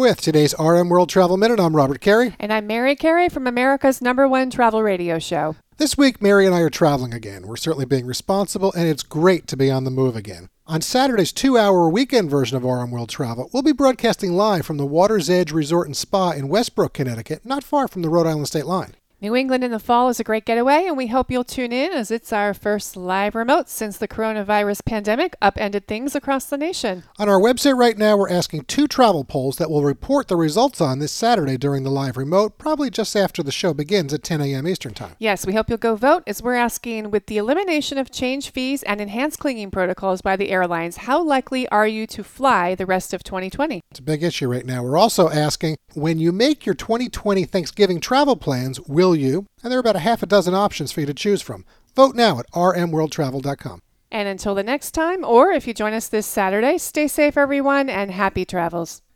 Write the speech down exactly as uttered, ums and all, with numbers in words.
With today's R M World Travel Minute, I'm Robert Carey. And I'm Mary Carey from America's number one travel radio show. This week, Mary and I are traveling again. We're certainly being responsible, and it's great to be on the move again. On Saturday's two-hour weekend version of R M World Travel, we'll be broadcasting live from the Water's Edge Resort and Spa in Westbrook, Connecticut, not far from the Rhode Island state line. New England in the fall is a great getaway, and we hope you'll tune in as it's our first live remote since the coronavirus pandemic upended things across the nation. On our website right now, we're asking two travel polls that we'll report the results on this Saturday during the live remote, probably just after the show begins at ten a.m. Eastern Time. Yes, we hope you'll go vote, as we're asking, with the elimination of change fees and enhanced cleaning protocols by the airlines, how likely are you to fly the rest of twenty twenty? It's a big issue right now. We're also asking, when you make your twenty twenty Thanksgiving travel plans, will you? And there are about a half a dozen options for you to choose from. Vote now at r m world travel dot com. And until the next time, or if you join us this Saturday, stay safe, everyone, and happy travels.